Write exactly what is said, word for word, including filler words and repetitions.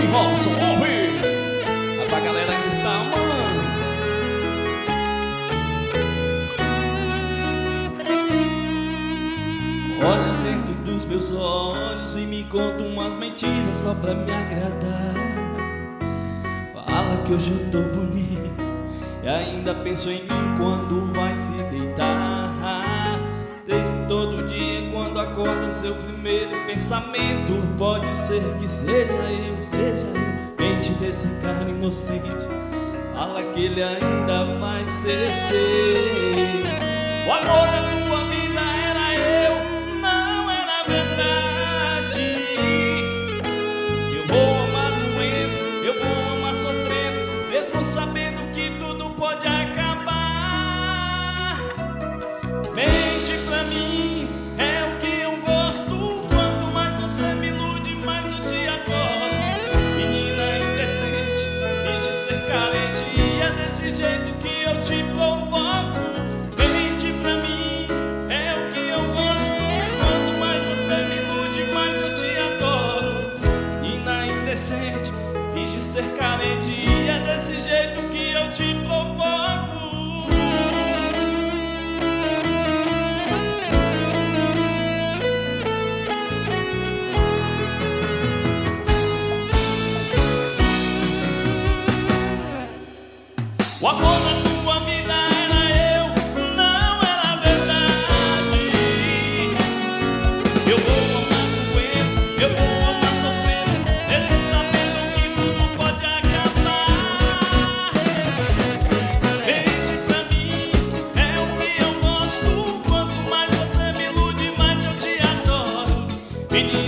Robson, ouve! É pra galera que está amando. Olha dentro dos meus olhos e me conta umas mentiras só pra me agradar. Fala que hoje eu tô bonito e ainda penso em mim quando vai se deitar. Desde todo dia quando acorda seu primeiro pensamento pode ser que seja eu, seja eu. Mente desse cara inocente, fala que ele ainda vai ser seu. O amor da tua vida era eu, não era verdade. Eu vou amar doendo, eu vou amar sofrendo, mesmo sabendo que tudo pode acabar. Mente pra mim, é o que eu gosto. Quanto mais você me ilude, mais eu te adoro. Menina indecente, finge ser carente, e é desse jeito que eu te provoco. Mente pra mim, é o que eu gosto. Quanto mais você me ilude, mais eu te adoro. Menina indecente, finge ser carente, e é desse jeito que eu te provoco. O amor da tua vida era eu, não era verdade. Eu vou amar doendo, eu vou amar sofrendo, mesmo sabendo que tudo pode acabar. Mente pra mim, é o que eu gosto. Quanto mais você me ilude, mais eu te adoro. Menina